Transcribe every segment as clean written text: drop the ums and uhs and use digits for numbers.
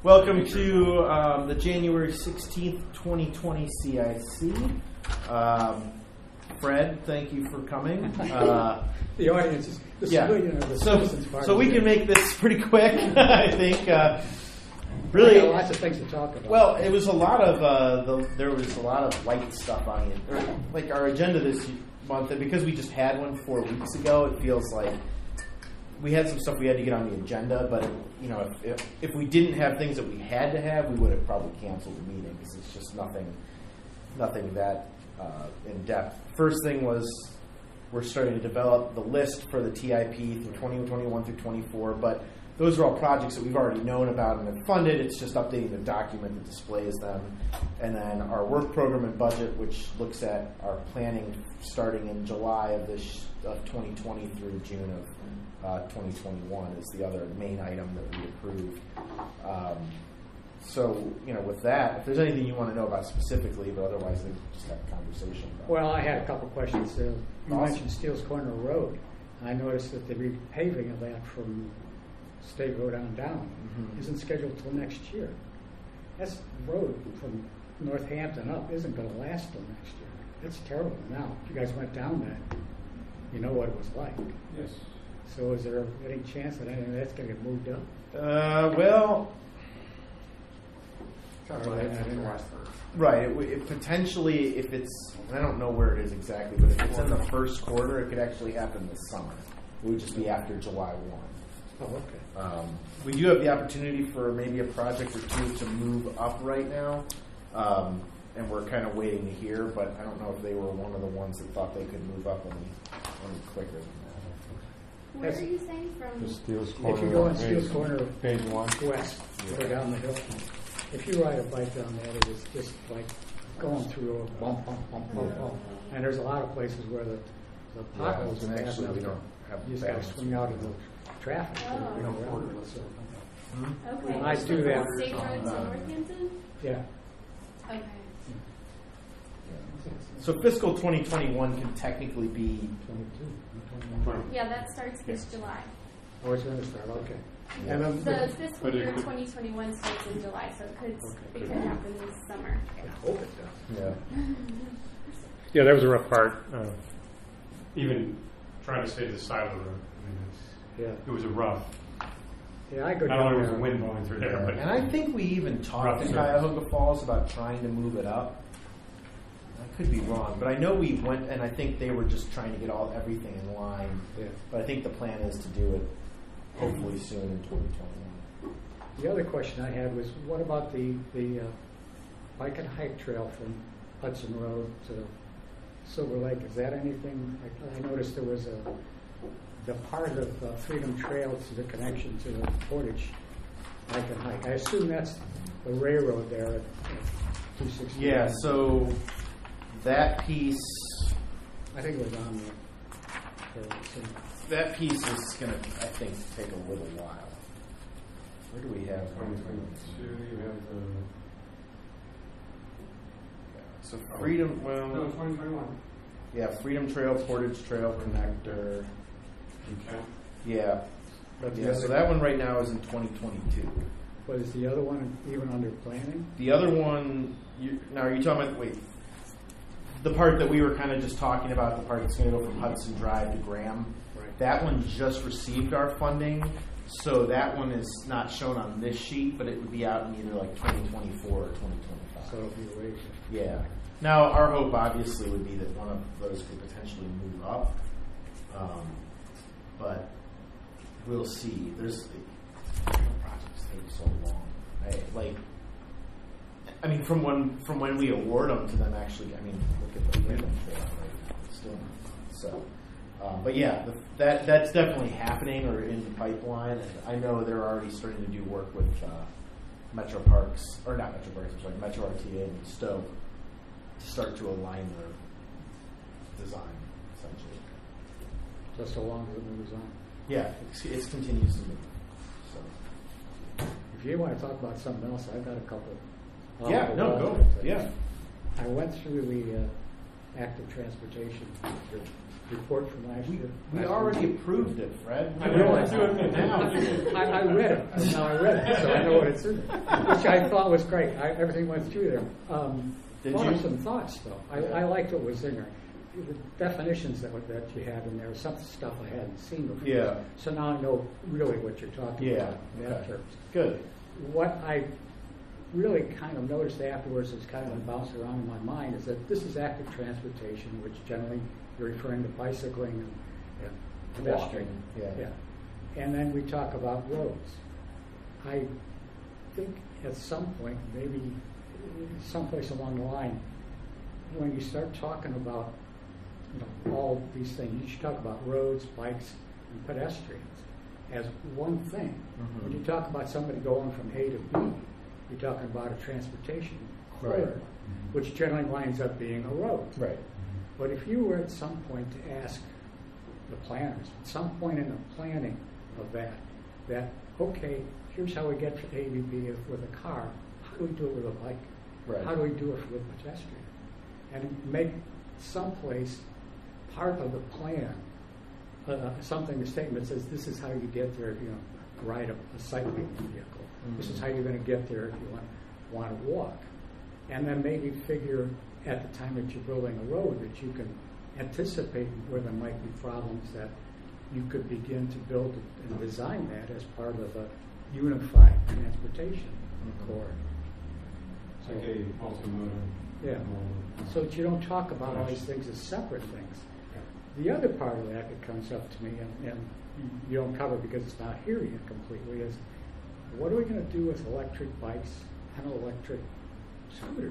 Welcome to the January 16th, 2020 CIC. Fred, thank you for coming. The audience is the citizens part. So we can make this pretty quick, I think. Really, lots of things to talk about. Well, it was a lot of there was a lot of light stuff on it. Like our agenda this month, and because we just had one 4 weeks ago, it feels like we had some stuff we had to get on the agenda. But if we didn't have things that we had to have, we would have probably canceled the meeting because it's just nothing that in depth. First thing was we're starting to develop the list for the TIP through 2021 through 24, but those are all projects that we've already known about and have funded. It's just updating the document that displays them. And then our work program and budget, which looks at our planning starting in July of 2020 through June of 2021 is the other main item that we approved. So, with that, if there's anything you want to know about specifically, but otherwise, we just have a conversation about it. Well, I had a couple questions. You mentioned Steele's Corner Road. I noticed that the repaving of that from State Road on down isn't scheduled till next year. That's road from Northampton up isn't going to last till next year. That's terrible. Now, if you guys went down that, you know what it was like. Yes. So is there any chance that any of that's going to get moved up? Well, right. It potentially, if it's, I don't know where it is exactly, but if it's in the first quarter, it could actually happen this summer. It would just be after July 1. Oh, okay. We do have the opportunity for maybe a project or two to move up right now, and we're kind of waiting to hear, but I don't know if they were one of the ones that thought they could move up any quicker than that. Where are you saying from? The Steele's Corner. If you go on Steele's Corner page 1 west, go down the hill. If you ride a bike down there, it is just like going through a bump. And there's a lot of places where the potholes are bad actually, enough. we don't have You just got to swing out of the traffic. Oh. We don't order it, so. Okay. I do that. State Road to Northampton? Yeah. Okay. So fiscal 2021 can technically be 22. Yeah, that starts this July. Oh, it's going to start, okay. Yeah. And then, The fiscal year 2021 starts in July, so it could happen this summer. I hope it does. Yeah. Yeah, that was a rough part. Even trying to stay to the side of the road. It was a rough. Yeah, I go Not down only was there. the wind blowing through there, but And I think we even talked in Rough Cuyahoga Falls about trying to move it up. I could be wrong, but I know we went, and I think they were just trying to get everything in line. Yeah. But I think the plan is to do it hopefully soon in 2021. The other question I had was, what about the bike and hike trail from Hudson Road to Silver Lake? Is that anything? I noticed there was the part of Freedom Trail to the connection to the Portage bike and hike. I assume that's the railroad there at 260. Yeah, so that piece I think it was on the. is going to, I think, take a little while. Where do we have? 2022, you have So Freedom, no, 2021. yeah, Freedom Trail, Portage Trail connector. Okay. Yeah. But the Yeah, other, so that one right now is in 2022. but is the other one even under planning? The other one, now are you talking about, the part that we were kind of just talking about, the part that's going to go from Hudson Drive to Graham? Right. That one just received our funding, so that one is not shown on this sheet, but it would be out in either like 2024 or 2025. So it'll be a ways. Yeah. Now, our hope obviously would be that one of those could potentially move up, but we'll see. There's projects take so long. From when we award them to them, actually. Look at the Freedom Trail right now. It's still not. So, but yeah, that's definitely happening or in the pipeline. And I know they're already starting to do work with Metro Parks, or not Metro Parks. I'm sorry, Metro RTA and Stoke to start to align their design essentially. Just so long as it moves on. Yeah, it continues to move. So. If you want to talk about something else, I've got a couple. Yeah, no, go. Yeah. I went through the active transportation report from last year. We already approved it, Fred. I know, let's do it now. I read it. Now I read it, so I know what it's in, which I thought was great. Everything went through there. Did What you? are some thoughts, though? Yeah. I liked what was in there. The definitions that you had in there, some stuff I hadn't seen before. Yeah. So now I know really what you're talking Yeah. about in that Okay. terms. Good. What I really kind of noticed afterwards is kind of bounced around in my mind is that this is active transportation, which generally you're referring to bicycling and pedestrian. Walking, yeah. And then we talk about roads. I think at some point, maybe someplace along the line, when you start talking about all these things, you should talk about roads, bikes, and pedestrians as one thing. Mhm. When you talk about somebody going from A to B, you're talking about a transportation corridor, Right. which generally winds up being a road. Right. But if you were at some point to ask the planners, at some point in the planning of that, okay, here's how we get from A to B with a car, how do we do it with a bike? Right. How do we do it with pedestrian? And make someplace part of the plan, something, a statement that says this is how you get there, ride a cycling vehicle. Mm-hmm. This is how you're going to get there if you want to walk. And then maybe figure at the time that you're building a road that you can anticipate where there might be problems, that you could begin to build and design that as part of a unified transportation corridor. So, Like a multimodal. yeah. So that you don't talk about all these things as separate things. The other part of that comes up to me, and you don't cover because it's not here yet completely, is what are we going to do with electric bikes and electric scooters?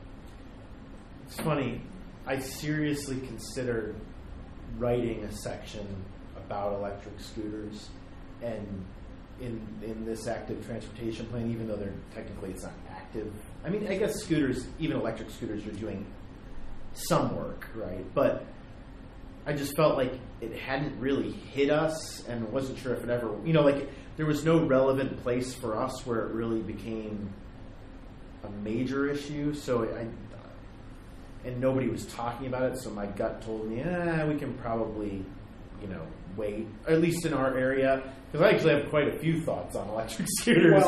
It's funny. I seriously considered writing a section about electric scooters, and in this active transportation plan, even though technically it's not active. I mean, I guess scooters, even electric scooters, are doing some work, right? But I just felt like it hadn't really hit us, and wasn't sure if it ever, there was no relevant place for us where it really became a major issue. So and nobody was talking about it. So my gut told me, we can probably, wait, at least in our area, because I actually have quite a few thoughts on electric scooters.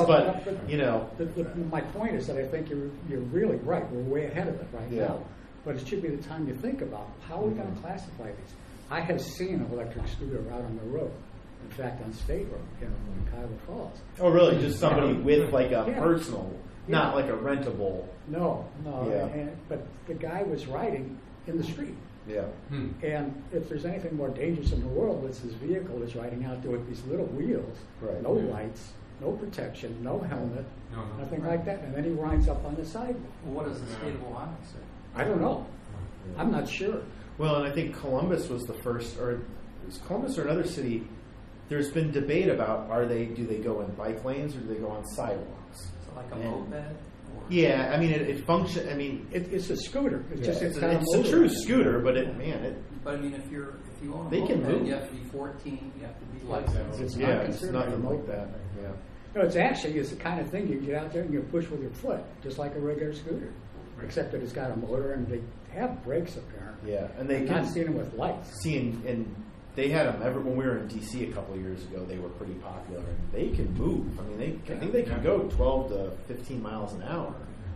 My point is that I think you're really right. We're way ahead of it right Yeah. now. But it should be the time you think about how are we going to classify these. I have seen an electric scooter out on the road. In fact, on State Road, in Cuyahoga Falls. Oh, really? Just somebody with like a Yeah. personal, not Yeah. like a rentable. No. Yeah. But the guy was riding in the street. Yeah. And if there's anything more dangerous in the world, it's his vehicle is riding out there with these little wheels, Right. no lights, no protection, no helmet, No. nothing like that. And then he winds up on the sidewalk. Well, what does the state of Ohio say? I don't know. I'm not sure. Well, and I think Columbus was the first, or is Columbus or another city? There's been debate about do they go in bike lanes or do they go on sidewalks? Is it like a And- moped? Or Yeah, I mean it functions. I mean It's a scooter. It's just it's got a motor true on it. scooter, but But I mean, if you own a They can moped, move. you have to be 14. You have to be Lights out. licensed. It's yeah, not it's considered nothing a like moped. that. Yeah. No, it's the kind of thing you get out there and you push with your foot, just like a regular scooter, except that it's got a motor and they have brakes apparently. Yeah, and they I've can not seen them with lights. see, and they had them when we were in DC a couple of years ago. They were pretty popular, and they can move. I mean, I think they can go 12 to 15 miles an hour.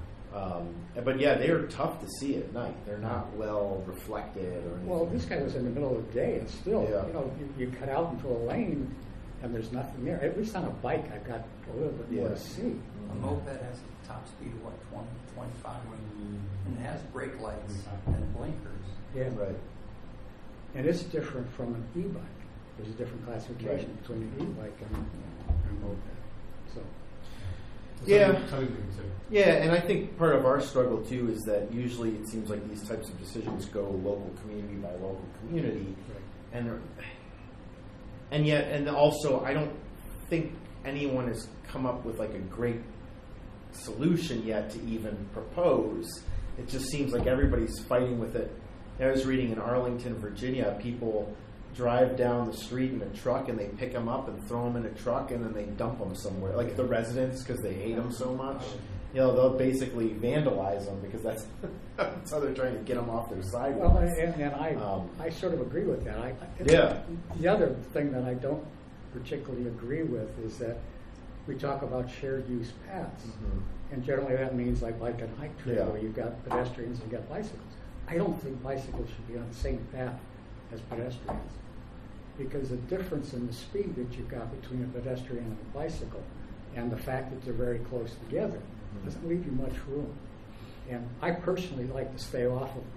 But yeah, they are tough to see at night. They're not well reflected or anything. Well, this guy was in the middle of the day, and still, Yeah. you cut out into a lane, and there's nothing there. At least on a bike, I've got a little bit more Yeah. to see. A moped has a top speed of 20, 25, and it has brake lights and blinkers. Yeah, Right. and it's different from an e-bike. There's a different classification Right. between an e-bike and a moped. So, Yeah. Something to consider. Yeah, and I think part of our struggle too is that usually it seems like these types of decisions go local community by local community, and also I don't think anyone has come up with like a great solution yet to even propose. It just seems like everybody's fighting with it. I was reading in Arlington, Virginia, people drive down the street in a truck and they pick them up and throw them in a truck and then they dump them somewhere, like the residents, because they hate them so much. they'll basically vandalize them because that's how they're trying to get them off their Well, sidewalks. and I sort of agree with that. Yeah. The other thing that I don't particularly agree with is that we talk about shared use paths. Mhm. And generally that means like bike and hike trail, Yeah. where you've got pedestrians and you've got bicycles. I don't think bicycles should be on the same path as pedestrians. Because the difference in the speed that you've got between a pedestrian and a bicycle and the fact that they're very close together doesn't leave you much room. And I personally like to stay off of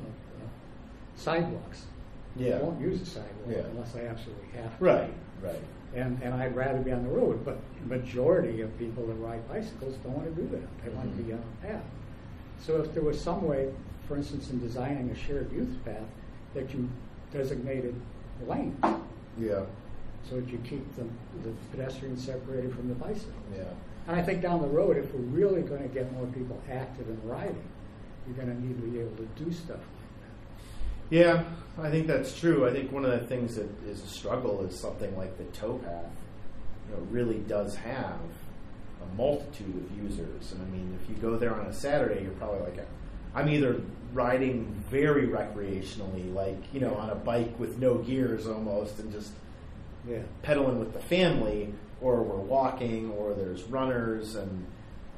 sidewalks. Yeah. I won't use a sidewalk Yeah. unless I absolutely have to. Right. And I'd rather be on the road, but the majority of people that ride bicycles don't want to do that. They want to be on a path. So if there was some way, for instance, in designing a shared use path, that you designated lanes, Yeah. so that you keep the pedestrians separated from the bicycles. Yeah. And I think down the road, if we're really going to get more people active in riding, you're going to need to be able to do stuff like Yeah, I think that's true. I think one of the things that is a struggle is something like the towpath. Really does have a multitude of users, and I mean, if you go there on a Saturday, you're probably like, I'm either riding very recreationally, like on a bike with no gears almost, and just that. Yeah. pedaling with the family, or we're walking, or there's runners, and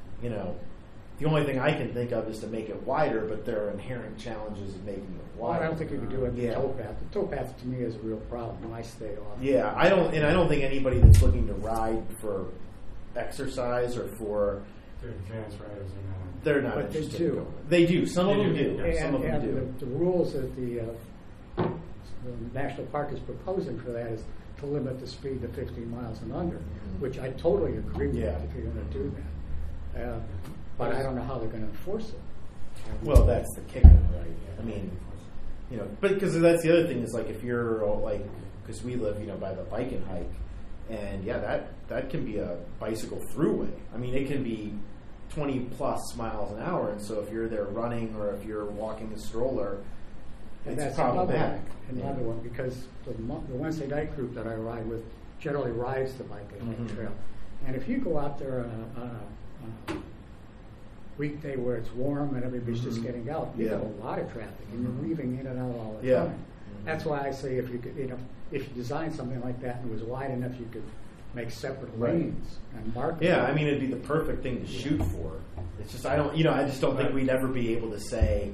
the only thing I can think of is to make it wider, but there are inherent challenges of making it Well, wider. I don't think you could do it in Yeah. the towpath. The towpath to me is a real problem. I stay off. Yeah, I don't think anybody that's looking to ride for exercise or for They're advanced riders are not. they're not But they interested. do. In going. They do. Some of They them do. do. Yeah, Some of them And do. the rules that the National Park is proposing for that is to limit the speed to 15 miles and under, which I totally agree with Yeah. if you're going to do that. But I don't know how they're going to enforce it. Well, that's the kicker, right? I mean, but because that's the other thing is like if you're like, because we live, by the bike and hike, and yeah, that can be a bicycle throughway. I mean, it can be 20 plus miles an hour, and so if you're there running or if you're walking a stroller, And it's that's problematic. another one, because the Wednesday night group that I ride with generally rides the bike and hike Mhm. trail. And if you go out there on a weekday where it's warm and everybody's just getting out, you Yeah. have a lot of traffic and you're weaving in and out all the Yeah. time. That's why I say if you could, if you design something like that and it was wide enough, you could make separate Right. lanes and mark Yeah, them. I mean, it'd be the perfect thing to shoot for. It's just I just don't think Right. we'd ever be able to say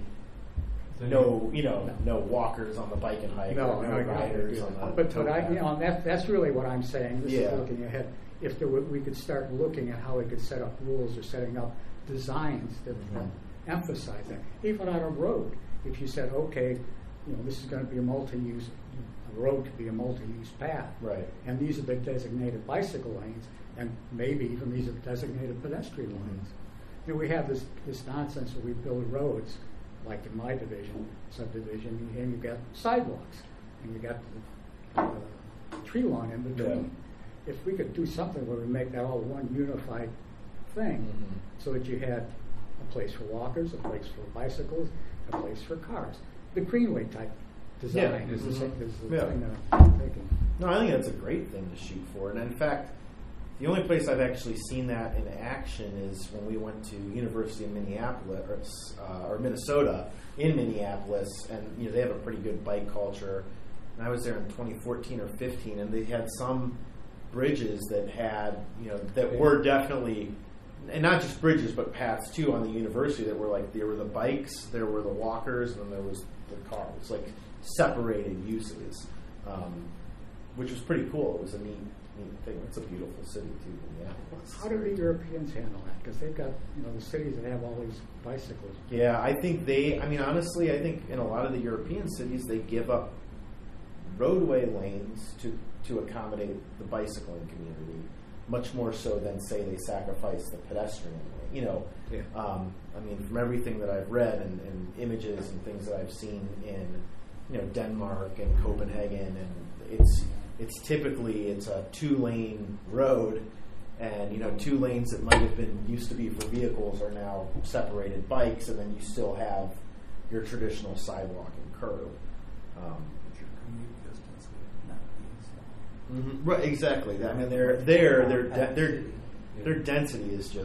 no walkers on the bike and hike, No, or no I got riders it. on the But towpath. that's really what I'm saying. This Yeah. is looking ahead. If there were, we could start looking at how we could set up rules or setting up designs that emphasize that. Even on a road, if you said, okay, this is going to be a multi-use, a road could be a multi-use path. Right. And these are the designated bicycle lanes, and maybe even these are designated pedestrian lanes. We have this nonsense where we build roads, like in my subdivision, and you've got sidewalks, and you've got the tree lawn in between. If we could do something where we make that all one unified thing, so that you had a place for walkers, a place for bicycles, a place for cars. The Greenway type design is the Yeah. thing that I'm thinking. No, I think that's a great thing to shoot for. And in fact, the only place I've actually seen that in action is when we went to University of Minneapolis or Minnesota in Minneapolis, and they have a pretty good bike culture. And I was there in 2014 or 15, and they had some bridges that had that were definitely, and not just bridges but paths too on the university that were like there were the bikes, there were the walkers, and then there was the cars, like separated uses, which was pretty cool. It was a neat thing. It's a beautiful city too, Minneapolis. How do the Europeans handle that? Because they've got the cities that have all these bicycles. Yeah, I think honestly, I think in a lot of the European cities they give up roadway lanes to accommodate the bicycling community, much more so than say they sacrifice the pedestrian lane. Yeah. I mean, from everything that I've read and images and things that I've seen in Denmark and Copenhagen, and it's typically a 2-lane road, and 2 lanes that might have been used to be for vehicles are now separated bikes, and then you still have your traditional sidewalk and curb. But your commute distance would not be as long. Right, exactly. I mean, their density is just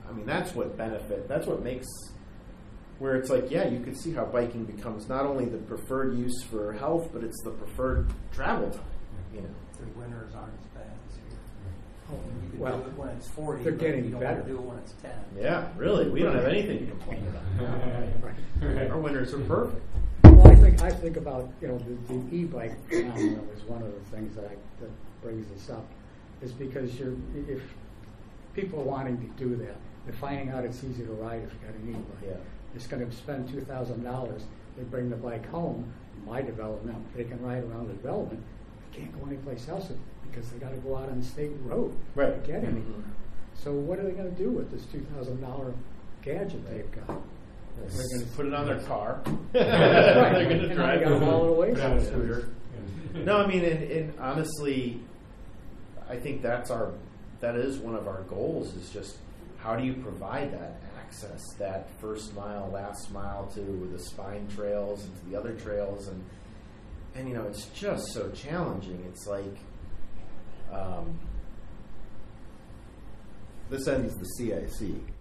I mean, that's what makes, where it's like, yeah, you could see how biking becomes not only the preferred use for health, but it's the preferred travel time, you know. The winters aren't as bad as here. Oh, You can well, do it when it's 40, they're but getting you don't better. want to do it when it's 10. Yeah, really, we don't have anything to complain about. Right. Our winters are perfect. Well, I think about, you know, the e-bike phenomenon is one of the things that brings this up, is because if people are wanting to do that, they're finding out it's easy to ride if you got an e-bike. Yeah. It's going to spend $2,000. They bring the bike home. My development, they can ride around the development. They can't go anyplace else because they got to go out on the state road Right. to get any. Mhm. So what are they going to do with this $2,000 gadget they've got? They're going to Put it on their car. Right. They're going to And drive they gotta haul it away Put on a somewhere. scooter. No, I mean, and honestly, I think that is one of our goals, is just how do you provide that access, that first mile, last mile to the spine trails and to the other trails, and you know, it's just so challenging. It's like this ends the CIC.